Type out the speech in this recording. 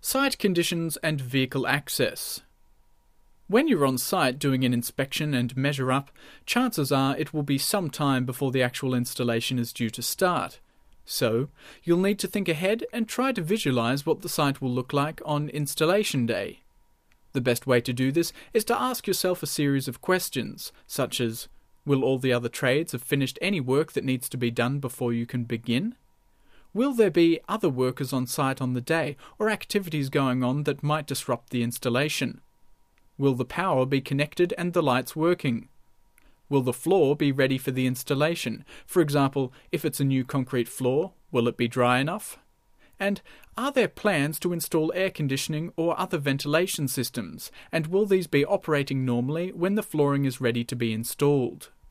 Site conditions and vehicle access. When you're on site doing an inspection and measure up, chances are it will be some time before the actual installation is due to start. So, you'll need to think ahead and try to visualize what the site will look like on installation day. The best way to do this is to ask yourself a series of questions, such as, will all the other trades have finished any work that needs to be done before you can begin? Will there be other workers on site on the day or activities going on that might disrupt the installation? Will the power be connected and the lights working? Will the floor be ready for the installation? For example, if it's a new concrete floor, will it be dry enough? And are there plans to install air conditioning or other ventilation systems, and will these be operating normally when the flooring is ready to be installed?